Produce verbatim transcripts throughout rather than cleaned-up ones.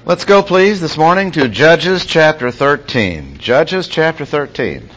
Let's go, please, this morning to Judges chapter thirteen. Judges chapter thirteen.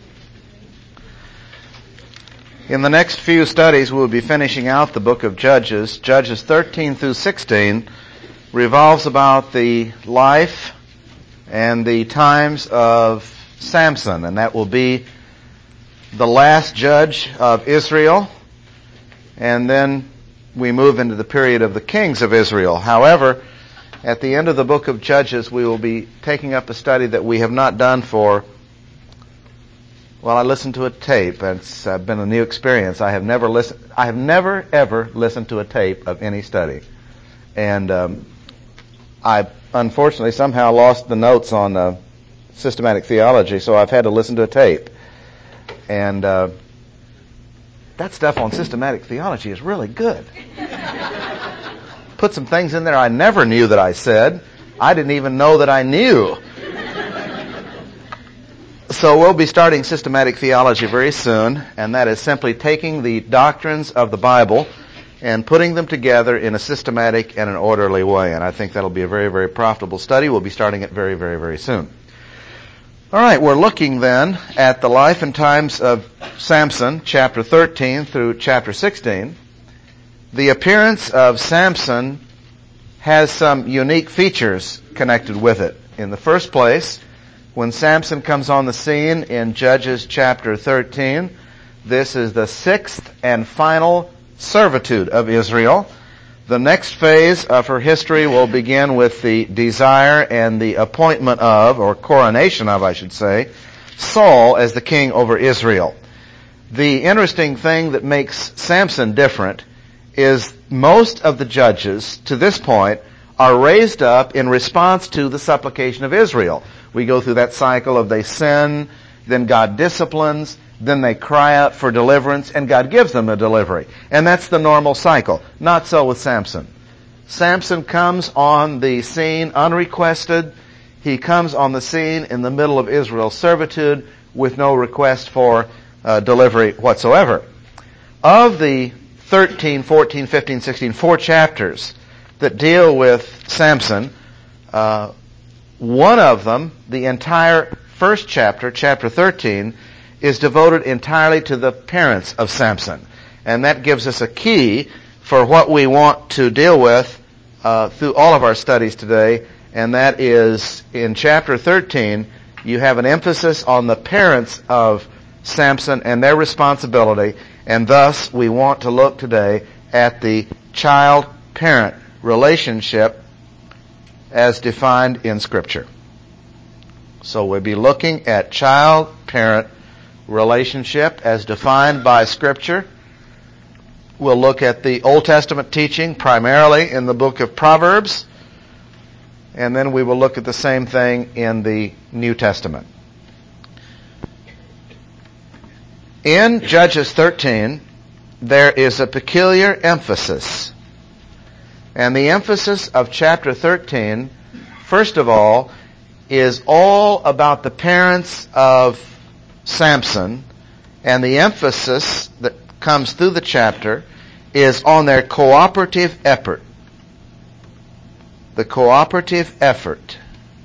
In the next few studies, we'll be finishing out the book of Judges. Judges thirteen through sixteen revolves about the life and the times of Samson, and that will be the last judge of Israel, and then we move into the period of the kings of Israel. However, at the end of the book of Judges, we will be taking up a study that we have not done for, well, I listened to a tape. It's uh, been a new experience. I have never listened, I have never ever listened to a tape of any study. And um, I unfortunately somehow lost the notes on uh, systematic theology, so I've had to listen to a tape. And uh, that stuff on systematic theology is really good. Put some things in there I never knew that I said. I didn't even know that I knew. So we'll be starting systematic theology very soon, and that is simply taking the doctrines of the Bible and putting them together in a systematic and an orderly way. And I think that'll be a very, very profitable study. We'll be starting it very, very, very soon. All right, we're looking then at the life and times of Samson, chapter thirteen through chapter sixteen. The appearance of Samson has some unique features connected with it. In the first place, when Samson comes on the scene in Judges chapter thirteen, this is the sixth and final servitude of Israel. The next phase of her history will begin with the desire and the appointment of, or coronation of, I should say, Saul as the king over Israel. The interesting thing that makes Samson different is most of the judges to this point are raised up in response to the supplication of Israel. We go through that cycle of they sin, then God disciplines, then they cry out for deliverance, and God gives them a delivery. And that's the normal cycle. Not so with Samson. Samson comes on the scene unrequested. He comes on the scene in the middle of Israel's servitude with no request for uh, delivery whatsoever. Of the thirteen, fourteen, fifteen, sixteen, four chapters that deal with Samson, uh, one of them, the entire first chapter, chapter thirteen, is devoted entirely to the parents of Samson. And that gives us a key for what we want to deal with uh, through all of our studies today, and that is in chapter thirteen, you have an emphasis on the parents of Samson and their responsibility, and thus we want to look today at the child-parent relationship as defined in Scripture. So we'll be looking at child-parent relationship as defined by Scripture. We'll look at the Old Testament teaching primarily in the book of Proverbs, and then we will look at the same thing in the New Testament. In Judges thirteen, there is a peculiar emphasis. And the emphasis of chapter thirteen, first of all, is all about the parents of Samson, and the emphasis that comes through the chapter is on their cooperative effort. The cooperative effort.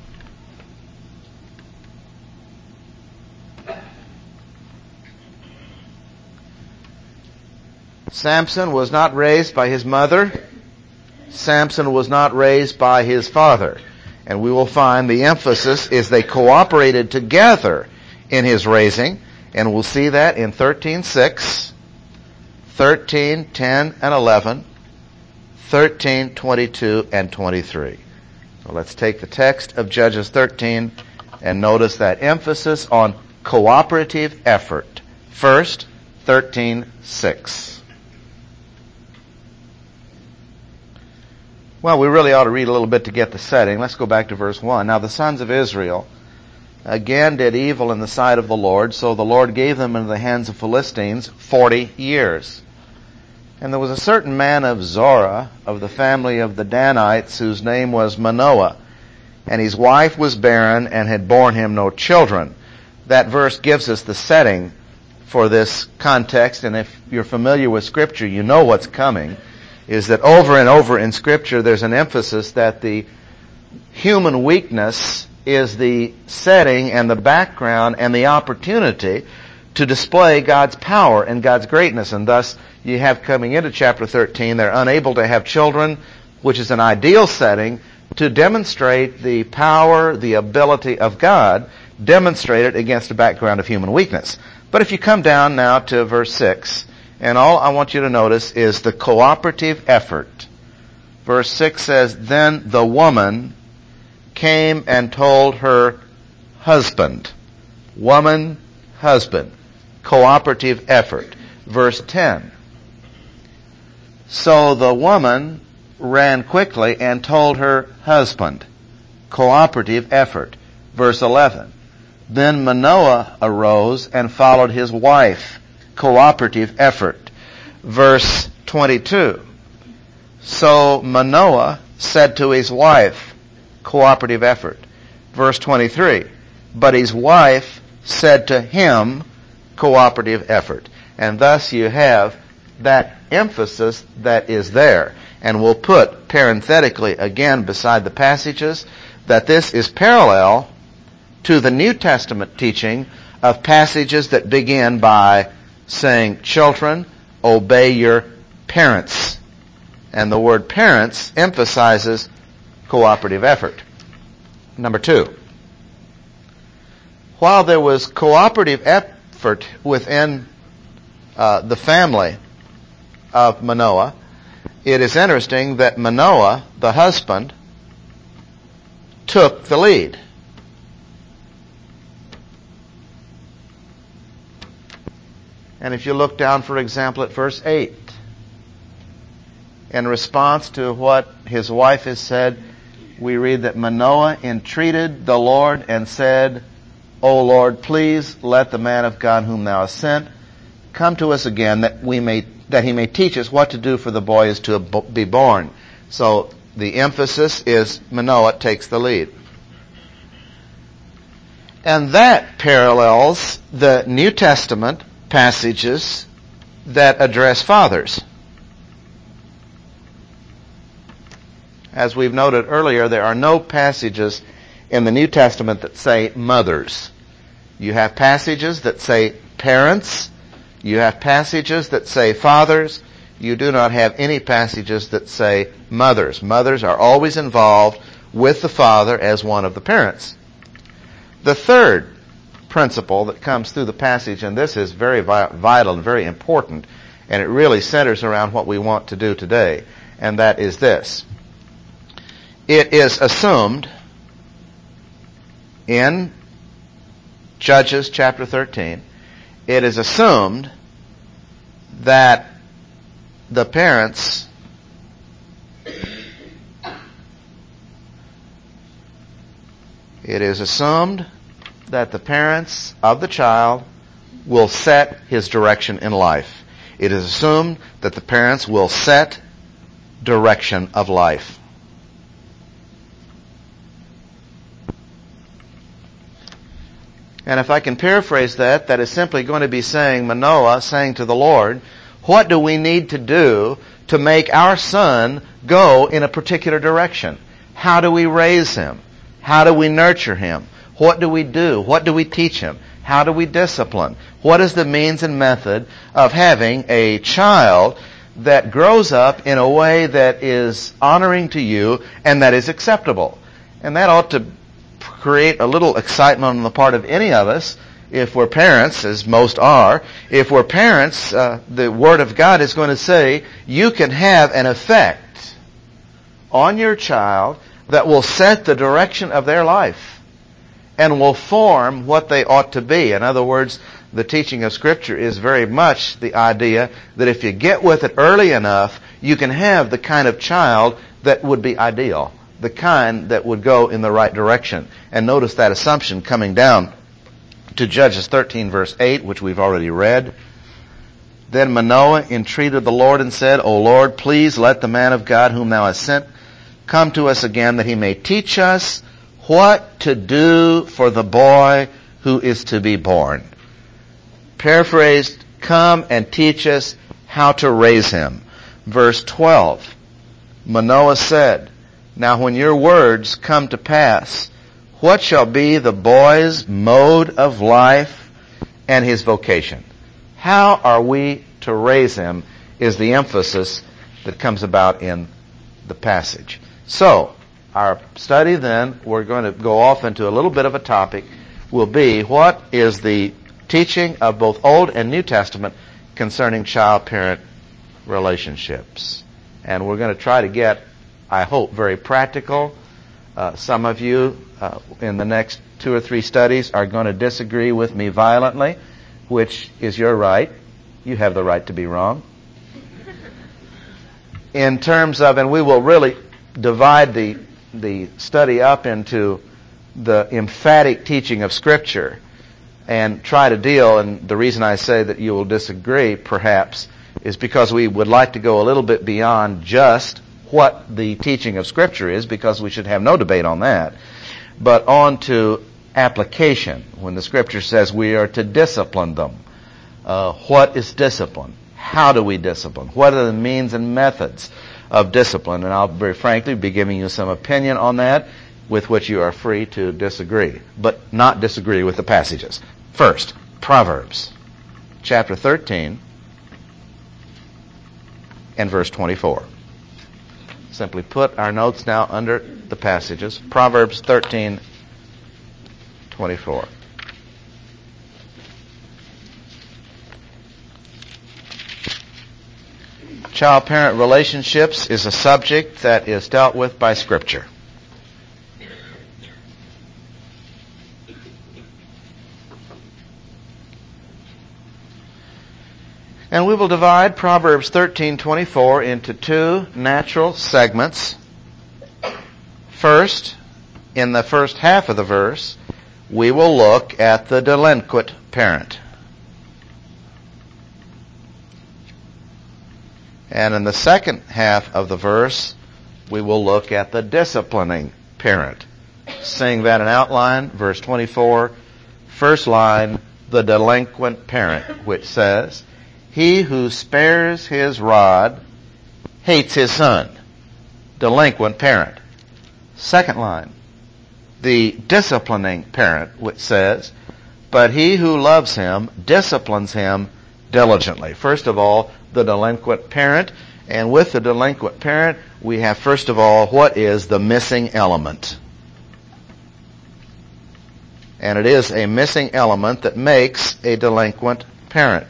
Samson was not raised by his mother. Samson was not raised by his father. And we will find the emphasis is they cooperated together in his raising. And we'll see that in thirteen six, thirteen ten and eleven, thirteen twenty-two and twenty-three. So let's take the text of Judges thirteen and notice that emphasis on cooperative effort. First, thirteen six. Well, we really ought to read a little bit to get the setting. Let's go back to verse one. Now the sons of Israel again did evil in the sight of the Lord, so the Lord gave them into the hands of Philistines forty years. And there was a certain man of Zorah, of the family of the Danites, whose name was Manoah. And his wife was barren and had borne him no children. That verse gives us the setting for this context, and if you're familiar with Scripture, you know what's coming. Is that over and over in Scripture there's an emphasis that the human weakness is the setting and the background and the opportunity to display God's power and God's greatness. And thus, you have coming into chapter thirteen, they're unable to have children, which is an ideal setting to demonstrate the power, the ability of God, demonstrated against a background of human weakness. But if you come down now to verse six, and all I want you to notice is the cooperative effort. Verse six says, "Then the woman came and told her husband." Woman, husband. Cooperative effort. Verse ten. "So the woman ran quickly and told her husband." Cooperative effort. Verse eleven. "Then Manoah arose and followed his wife." Cooperative effort. Verse twenty-two. "So Manoah said to his wife." Cooperative effort. Verse twenty-three. "But his wife said to him." Cooperative effort. And thus you have that emphasis that is there. And we'll put parenthetically again beside the passages that this is parallel to the New Testament teaching of passages that begin by saying, "Children, obey your parents." And the word parents emphasizes cooperative effort. Number two, while there was cooperative effort within uh, the family of Manoah, it is interesting that Manoah, the husband, took the lead. And if you look down, for example, at verse eight, in response to what his wife has said, we read that Manoah entreated the Lord and said, "O Lord, please let the man of God whom thou hast sent come to us again, that we may that he may teach us what to do for the boy is to be born." So the emphasis is Manoah takes the lead. And that parallels the New Testament passages that address fathers. As we've noted earlier, there are no passages in the New Testament that say mothers. You have passages that say parents. You have passages that say fathers. You do not have any passages that say mothers. Mothers are always involved with the father as one of the parents. The third principle that comes through the passage, and this is very vital and very important, and it really centers around what we want to do today, and that is this. It is assumed in Judges chapter thirteen, it is assumed that the parents it is assumed that the parents of the child will set his direction in life. It is assumed that the parents will set direction of life. And if I can paraphrase that, that is simply going to be saying, Manoah saying to the Lord, what do we need to do to make our son go in a particular direction? How do we raise him? How do we nurture him? What do we do? What do we teach him? How do we discipline? What is the means and method of having a child that grows up in a way that is honoring to you and that is acceptable? And that ought to create a little excitement on the part of any of us if we're parents, as most are. If we're parents, uh, the Word of God is going to say you can have an effect on your child that will set the direction of their life and will form what they ought to be. In other words, the teaching of Scripture is very much the idea that if you get with it early enough, you can have the kind of child that would be ideal, the kind that would go in the right direction. And notice that assumption coming down to Judges thirteen verse eight, which we've already read. Then Manoah entreated the Lord and said, O Lord, please let the man of God whom thou hast sent come to us again, that he may teach us what to do for the boy who is to be born. Paraphrased, come and teach us how to raise him. Verse twelve, Manoah said, Now when your words come to pass, what shall be the boy's mode of life and his vocation? How are we to raise him is the emphasis that comes about in the passage. So, our study then, we're going to go off into a little bit of a topic, will be what is the teaching of both Old and New Testament concerning child-parent relationships. And we're going to try to get, I hope, very practical. Uh, some of you uh, in the next two or three studies are going to disagree with me violently, which is your right. You have the right to be wrong. In terms of, and we will really divide the the study up into the emphatic teaching of Scripture and try to deal, and the reason I say that you will disagree, perhaps, is because we would like to go a little bit beyond just what the teaching of Scripture is, because we should have no debate on that, but on to application. When the Scripture says we are to discipline them, uh, what is discipline? How do we discipline? What are the means and methods of discipline? And I'll very frankly be giving you some opinion on that with which you are free to disagree, but not disagree with the passages. First, Proverbs chapter thirteen and verse twenty-four. Simply put our notes now under the passages. Proverbs thirteen twenty-four. Child-parent relationships is a subject that is dealt with by Scripture. And we will divide Proverbs thirteen twenty-four into two natural segments. First, in the first half of the verse, we will look at the delinquent parent. And in the second half of the verse, we will look at the disciplining parent. Seeing that in outline, verse twenty-four, first line, the delinquent parent, which says, he who spares his rod hates his son. Delinquent parent. Second line, the disciplining parent, which says, but he who loves him disciplines him diligently. First of all, the delinquent parent. And with the delinquent parent, we have first of all, what is the missing element? And it is a missing element that makes a delinquent parent.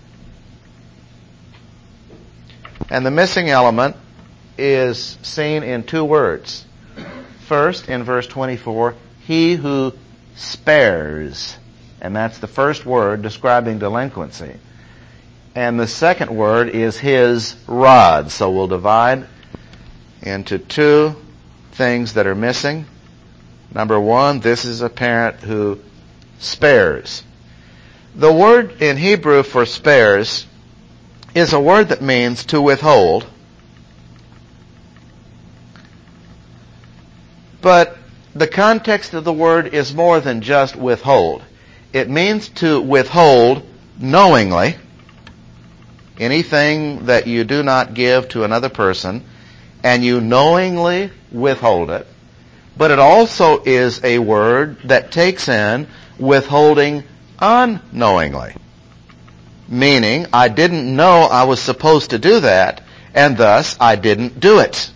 And the missing element is seen in two words. First, in verse twenty-four, he who spares. And that's the first word describing delinquency. And the second word is his rod. So we'll divide into two things that are missing. Number one, this is a parent who spares. The word in Hebrew for spares is a word that means to withhold. But the context of the word is more than just withhold. It means to withhold knowingly. Anything that you do not give to another person, and you knowingly withhold it. But it also is a word that takes in withholding unknowingly. Meaning, I didn't know I was supposed to do that, and thus I didn't do it.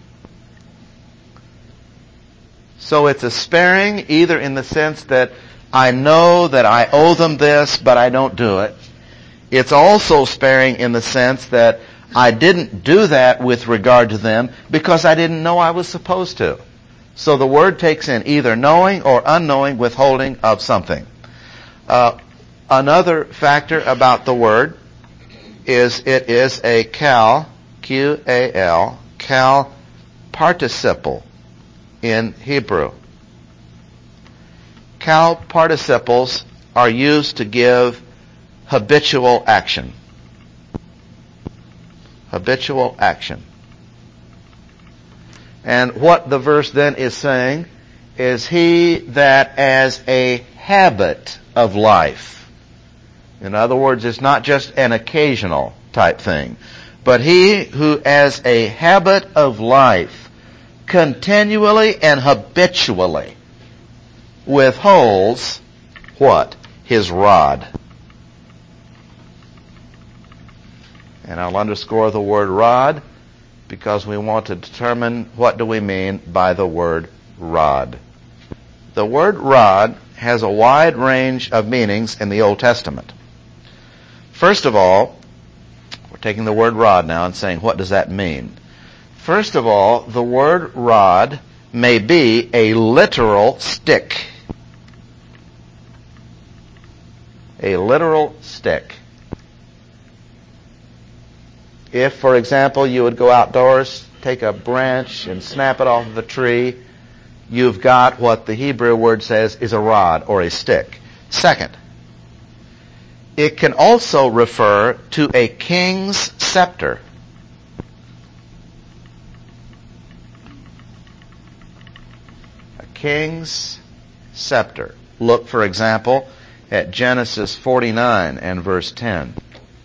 So it's a sparing, either in the sense that I know that I owe them this, but I don't do it. It's also sparing in the sense that I didn't do that with regard to them because I didn't know I was supposed to. So the word takes in either knowing or unknowing withholding of something. Uh, another factor about the word is it is a cal, Q A L, cal participle in Hebrew. Cal participles are used to give habitual action. Habitual action. And what the verse then is saying is he that as a habit of life. In other words, it's not just an occasional type thing, but he who as a habit of life continually and habitually withholds what? His rod. And I'll underscore the word rod because we want to determine what do we mean by the word rod. The word rod has a wide range of meanings in the Old Testament. First of all, we're taking the word rod now and saying, what does that mean? First of all, the word rod may be a literal stick. A literal stick. If, for example, you would go outdoors, take a branch and snap it off of a tree, you've got what the Hebrew word says is a rod or a stick. Second, it can also refer to a king's scepter. A king's scepter. Look, for example, at Genesis forty-nine and verse ten.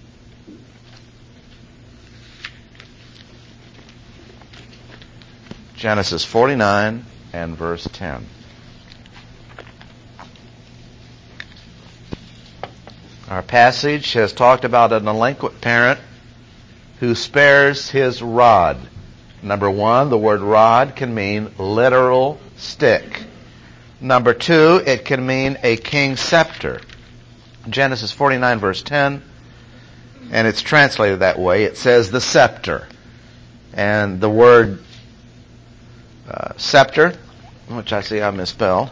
Genesis forty-nine and verse ten. Our passage has talked about a delinquent parent who spares his rod. Number one, the word rod can mean literal stick. Number two, it can mean a king's scepter. Genesis forty-nine verse ten, and it's translated that way. It says the scepter. And the word uh, scepter, which I see I misspelled.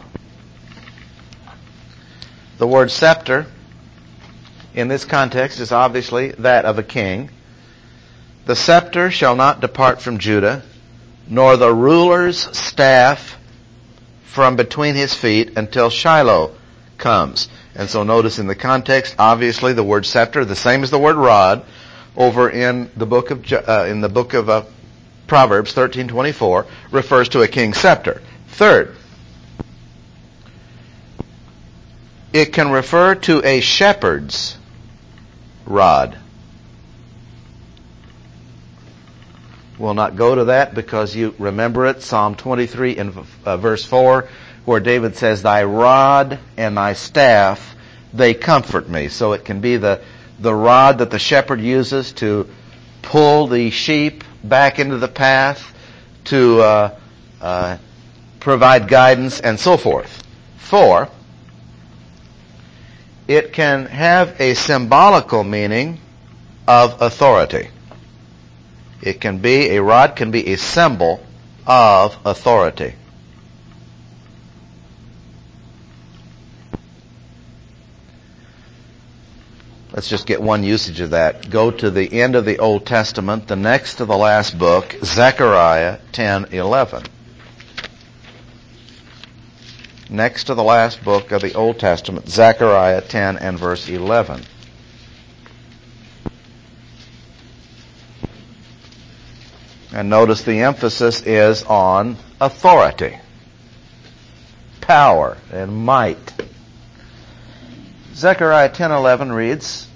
The word scepter in this context is obviously that of a king. The scepter shall not depart from Judah, nor the ruler's staff from between his feet until Shiloh comes. And so notice in the context, obviously the word scepter, the same as the word rod, over in the book of uh, in the book of uh, Proverbs thirteen twenty-four, refers to a king's scepter. Third, it can refer to a shepherd's rod. We'll not go to that because you remember it, Psalm twenty-three and uh, verse four, where David says, "Thy rod and thy staff, they comfort me." So it can be the, the rod that the shepherd uses to pull the sheep back into the path, to uh, uh, provide guidance, and so forth. Four, it can have a symbolical meaning of authority. It can be, a rod can be a symbol of authority. Let's just get one usage of that. Go to the end of the Old Testament, the next to the last book, Zechariah ten eleven. Next to the last book of the Old Testament, Zechariah ten and verse eleven. And notice the emphasis is on authority, power, and might. Zechariah ten eleven reads,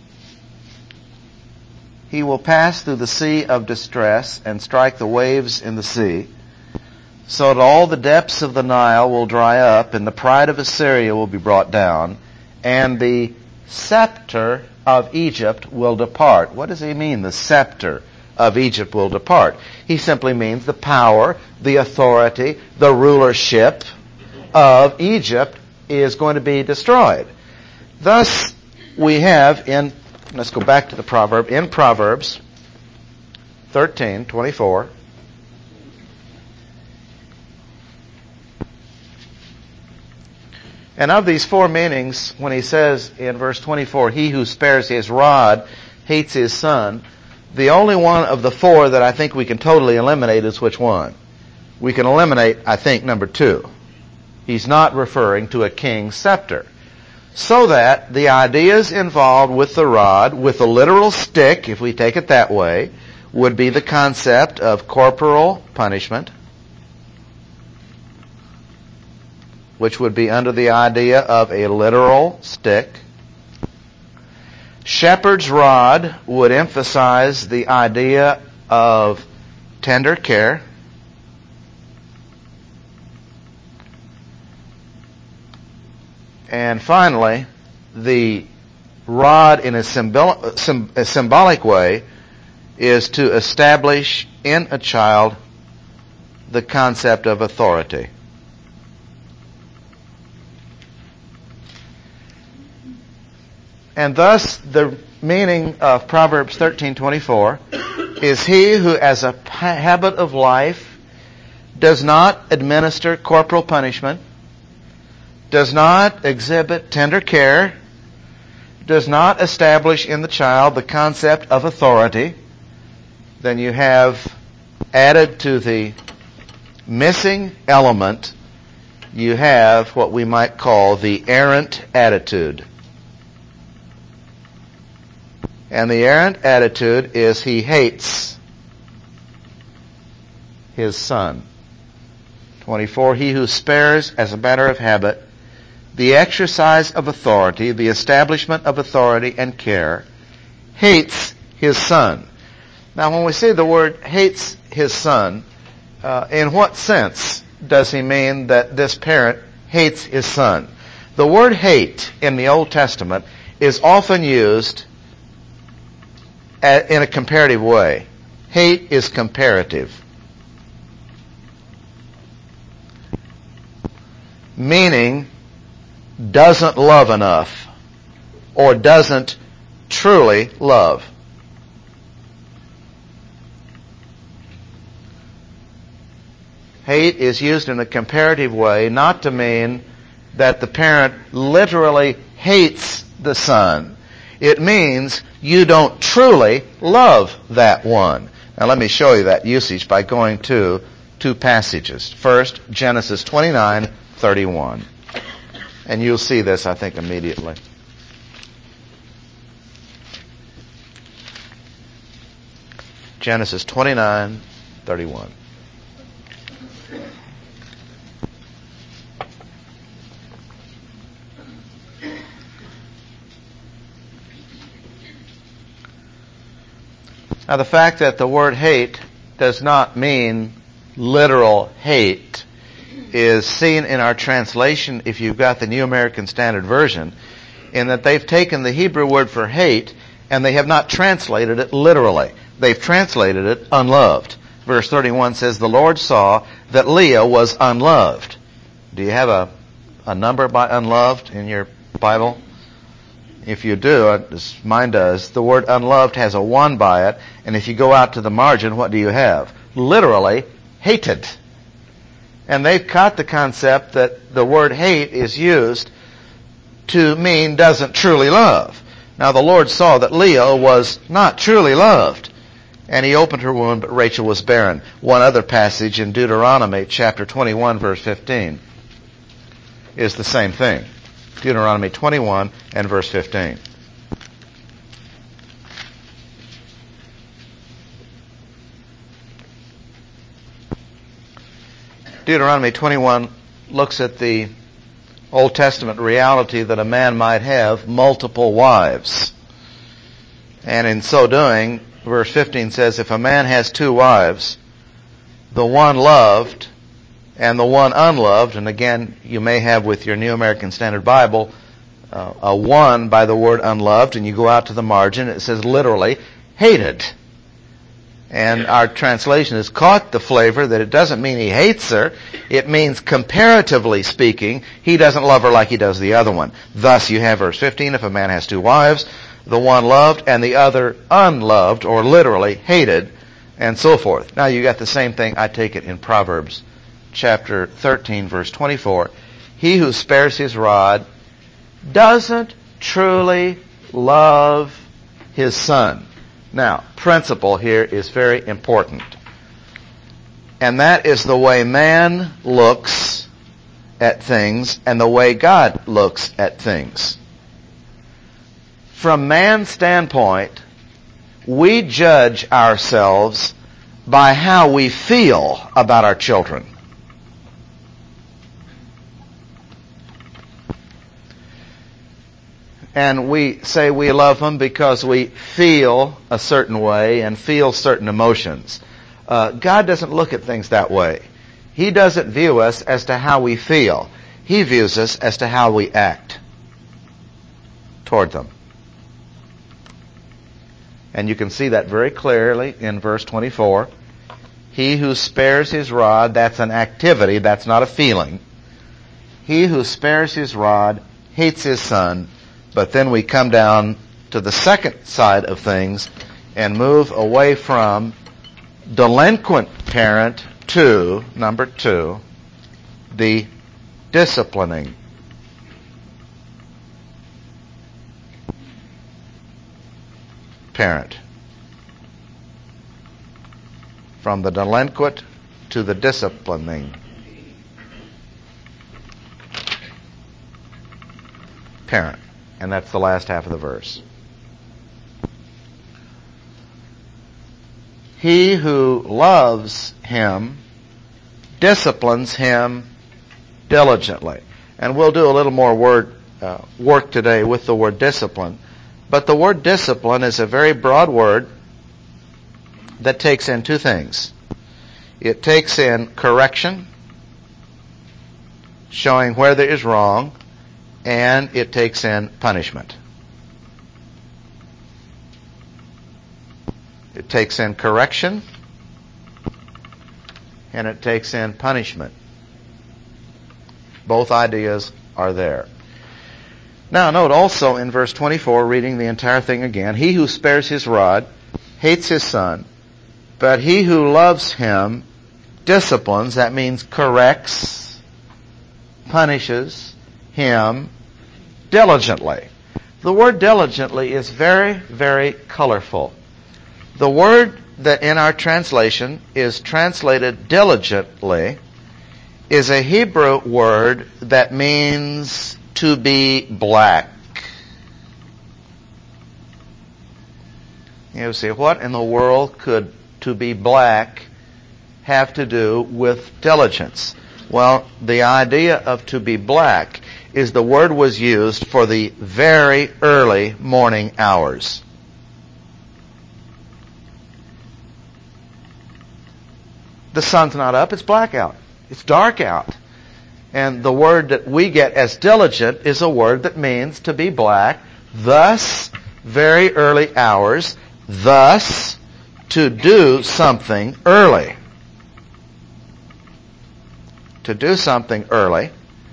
"He will pass through the sea of distress and strike the waves in the sea, so that all the depths of the Nile will dry up, and the pride of Assyria will be brought down, and the scepter of Egypt will depart." What does he mean, the scepter of Egypt will depart? He simply means the power, the authority, the rulership of Egypt is going to be destroyed. Thus, we have in, let's go back to the proverb, in Proverbs thirteen twenty-four, and of these four meanings, when he says in verse twenty-four, "He who spares his rod hates his son," the only one of the four that I think we can totally eliminate is which one? We can eliminate, I think, number two. He's not referring to a king's scepter. So that the ideas involved with the rod, with the literal stick, if we take it that way, would be the concept of corporal punishment, which would be under the idea of a literal stick. Shepherd's rod would emphasize the idea of tender care. And finally, the rod in a, symbol, sim, a symbolic way is to establish in a child the concept of authority. And thus, the meaning of Proverbs thirteen twenty-four is he who, as a habit of life, does not administer corporal punishment, does not exhibit tender care, does not establish in the child the concept of authority, then you have added to the missing element, you have what we might call the errant attitude. And the errant attitude is he hates his son. twenty-four, he who spares as a matter of habit the exercise of authority, the establishment of authority and care, hates his son. Now when we say the word hates his son, uh, in what sense does he mean that this parent hates his son? The word hate in the Old Testament is often used in a comparative way. Hate is comparative. Meaning, doesn't love enough, or doesn't truly love. Hate is used in a comparative way not to mean that the parent literally hates the son. It means you don't truly love that one. Now let me show you that usage by going to two passages. First, Genesis twenty-nine thirty-one. And you'll see this, I think, immediately. Genesis twenty-nine thirty-one. Now, the fact that the word hate does not mean literal hate is seen in our translation, if you've got the New American Standard Version, in that they've taken the Hebrew word for hate and they have not translated it literally. They've translated it unloved. Verse thirty-one says, the Lord saw that Leah was unloved. Do you have a, a number by unloved in your Bible? If you do, as mine does, the word unloved has a one by it, and if you go out to the margin, what do you have? Literally, hated. And they've caught the concept that the word hate is used to mean doesn't truly love. Now the Lord saw that Leah was not truly loved, and he opened her womb, but Rachel was barren. One other passage in Deuteronomy chapter twenty-one, verse fifteen, is the same thing. Deuteronomy twenty-one and verse fifteen. Deuteronomy twenty-one looks at the Old Testament reality that a man might have multiple wives. And in so doing, verse fifteen says, if a man has two wives, the one loved and the one unloved, and again, you may have with your New American Standard Bible uh, a one by the word unloved, and you go out to the margin, it says literally, hated. And our translation has caught the flavor that it doesn't mean he hates her. It means, comparatively speaking, he doesn't love her like he does the other one. Thus, you have verse fifteen, if a man has two wives, the one loved and the other unloved, or literally hated, and so forth. Now, you got the same thing, I take it, in Proverbs chapter thirteen, verse twenty-four. He who spares his rod doesn't truly love his son. Now, principle here is very important. And that is the way man looks at things and the way God looks at things. From man's standpoint, we judge ourselves by how we feel about our children. And we say we love them because we feel a certain way and feel certain emotions. Uh, God doesn't look at things that way. He doesn't view us as to how we feel. He views us as to how we act. toward them. And you can see that very clearly in verse twenty-four. He who spares his rod, that's an activity, that's not a feeling. He who spares his rod hates his son. But then we come down to the second side of things and move away from delinquent parent to, number two, the disciplining parent. From the delinquent to the disciplining parent. And that's the last half of the verse. He who loves him disciplines him diligently. And we'll do a little more word uh, work today with the word discipline. But the word discipline is a very broad word that takes in two things. It takes in correction, showing where there is wrong, and it takes in punishment. It takes in correction, and it takes in punishment. Both ideas are there. Now note also in verse twenty-four, reading the entire thing again, he who spares his rod hates his son, but he who loves him disciplines, that means corrects, punishes him diligently. The word diligently is very, very colorful. The word that in our translation is translated diligently is a Hebrew word that means to be black. You see, what in the world could to be black have to do with diligence? Well, the idea of to be black is the word was used for the very early morning hours. The sun's not up, it's black out. It's dark out. And the word that we get as diligent is a word that means to be black, thus very early hours, thus to do something early. To do something early.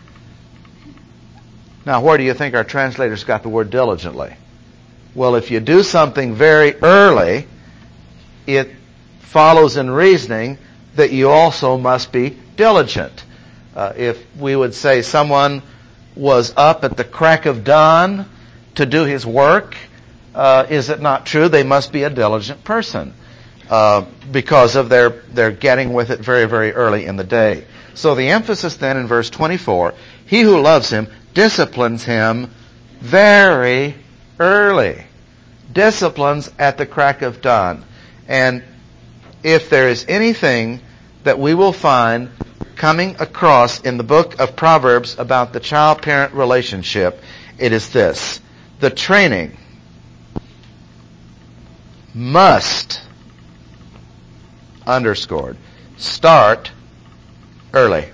Now, where do you think our translators got the word diligently? Well, if you do something very early, it follows in reasoning that you also must be diligent. Uh, if we would say someone was up at the crack of dawn to do his work, uh, is it not true they must be a diligent person uh, because of their, their getting with it very, very early in the day. So the emphasis then in verse twenty-four, he who loves him disciplines him very early. Disciplines at the crack of dawn. And if there is anything that we will find coming across in the book of Proverbs about the child-parent relationship, it is this. The training must, underscored, start early.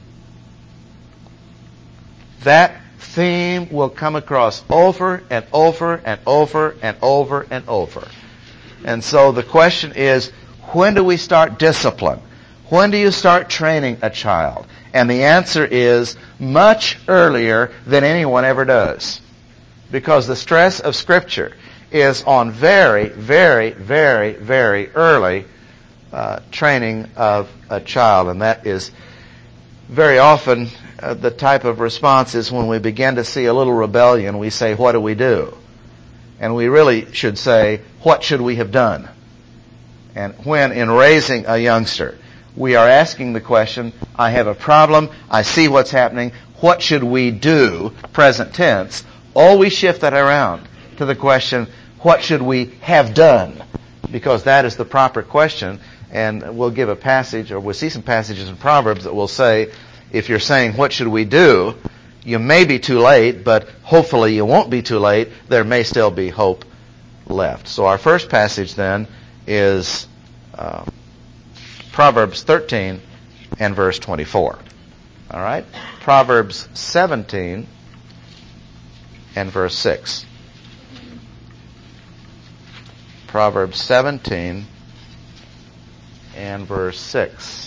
That theme will come across over and over and over and over and over. And so the question is, when do we start discipline? When do you start training a child? And the answer is much earlier than anyone ever does. Because the stress of Scripture is on very, very, very, very early uh, training of a child. And that is very often uh, the type of response is when we begin to see a little rebellion, we say, what do we do? And we really should say, what should we have done? And when in raising a youngster, we are asking the question, I have a problem, I see what's happening, what should we do, present tense, always shift that around to the question, what should we have done? Because that is the proper question, and we'll give a passage, or we'll see some passages in Proverbs that will say, if you're saying, what should we do, you may be too late, but hopefully you won't be too late, there may still be hope left. So our first passage then is uh, Proverbs thirteen and verse twenty-four. All right? Proverbs seventeen and verse six. Proverbs seventeen and verse six.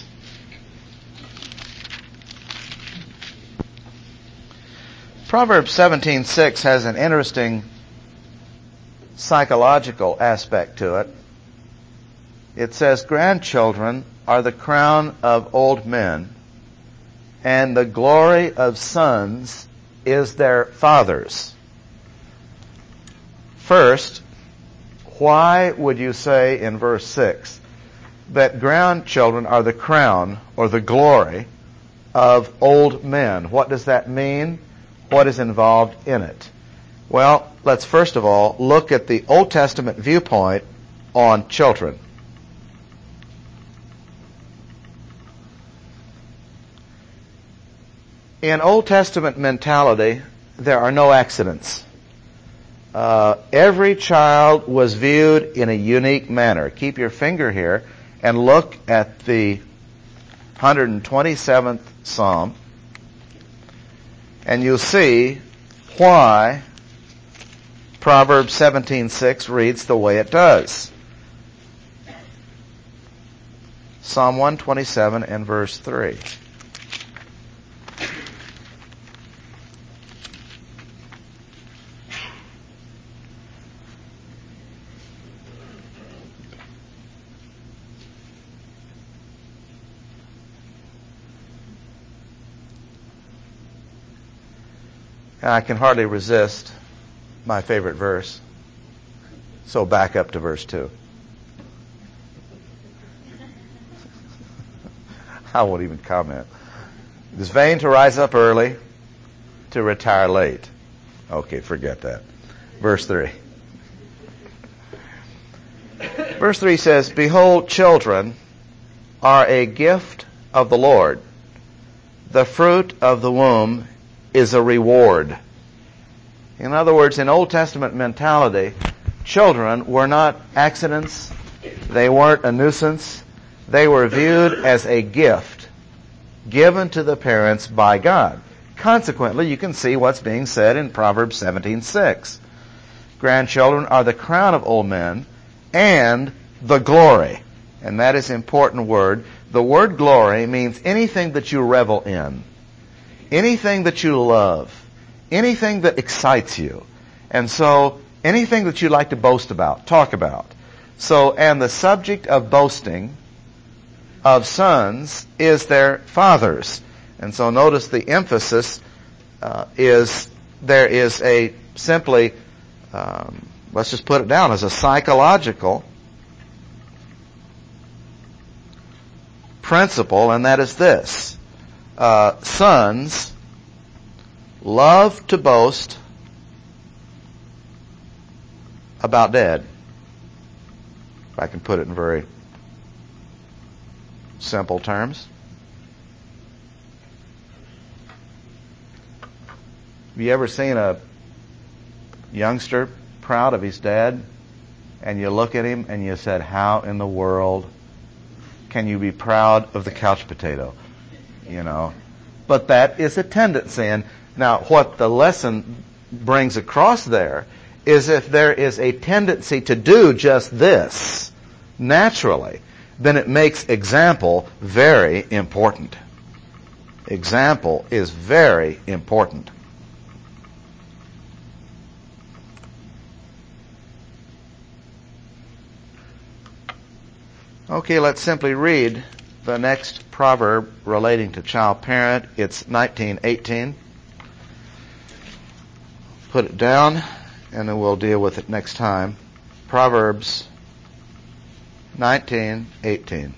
Proverbs seventeen six has an interesting psychological aspect to it. It says, grandchildren are the crown of old men, and the glory of sons is their fathers. First, why would you say in verse six that grandchildren are the crown or the glory of old men? What does that mean? What is involved in it? Well, let's first of all look at the Old Testament viewpoint on children. In Old Testament mentality, there are no accidents. Uh, every child was viewed in a unique manner. Keep your finger here and look at the one hundred twenty-seventh Psalm, and you'll see why Proverbs seventeen six reads the way it does. Psalm one twenty-seven and verse three. I can hardly resist my favorite verse. So back up to verse two. I won't even comment. It is vain to rise up early, to retire late. Okay, forget that. Verse three. Verse three says, behold, children are a gift of the Lord. The fruit of the womb is a reward. In other words, in Old Testament mentality, children were not accidents. They weren't a nuisance. They were viewed as a gift given to the parents by God. Consequently, you can see what's being said in Proverbs seventeen six. Grandchildren are the crown of old men and the glory. And that is an important word. The word glory means anything that you revel in. Anything that you love, anything that excites you. And so, anything that you like to boast about, talk about. So, and the subject of boasting of sons is their fathers. And so notice the emphasis uh, is, there is a simply, um, let's just put it down as a psychological principle, and that is this. Uh, sons love to boast about dad. If I can put it in very simple terms. Have you ever seen a youngster proud of his dad, and you look at him and you said, how in the world can you be proud of the couch potato? You know, but that is a tendency. And now what the lesson brings across there is if there is a tendency to do just this naturally, then it makes example very important. Example is very important. Okay, let's simply read the next proverb relating to child parent. It's nineteen eighteen. Put it down, and then we'll deal with it next time. Proverbs nineteen eighteen.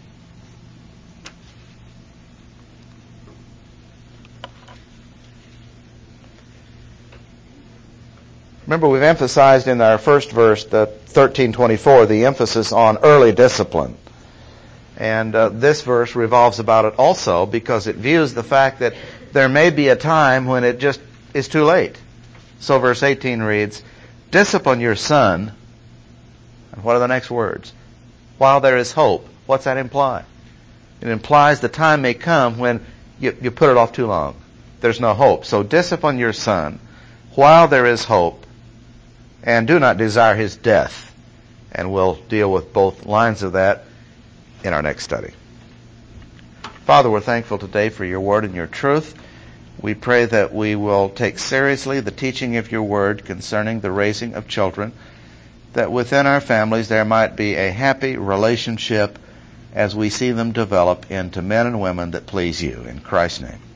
Remember, we've emphasized in our first verse, the thirteen twenty-four, the emphasis on early discipline. And uh, this verse revolves about it also, because it views the fact that there may be a time when it just is too late. So verse eighteen reads, discipline your son. And what are the next words? While there is hope. What's that imply? It implies the time may come when you, you put it off too long. There's no hope. So discipline your son while there is hope, and do not desire his death. And we'll deal with both lines of that in our next study. Father, we're thankful today for your word and your truth. We pray that we will take seriously the teaching of your word concerning the raising of children, that within our families there might be a happy relationship as we see them develop into men and women that please you. In Christ's name.